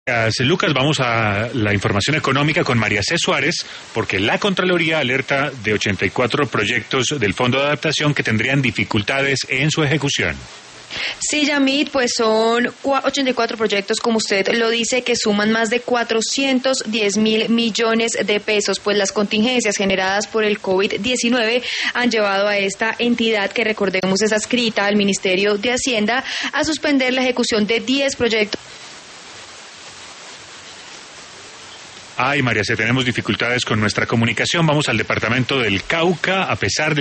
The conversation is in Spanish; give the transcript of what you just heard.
Lucas, vamos a la información económica con María C. Suárez, porque la Contraloría alerta de 84 proyectos del Fondo de Adaptación que tendrían dificultades en su ejecución. Sí, Yamit, pues son 84 proyectos, como usted lo dice, que suman más de 410.000 millones de pesos, pues las contingencias generadas por el COVID-19 han llevado a esta entidad, que recordemos es adscrita al Ministerio de Hacienda, a suspender la ejecución de 10 proyectos. Ay, María C., tenemos dificultades con nuestra comunicación. Vamos al departamento del Cauca, a pesar de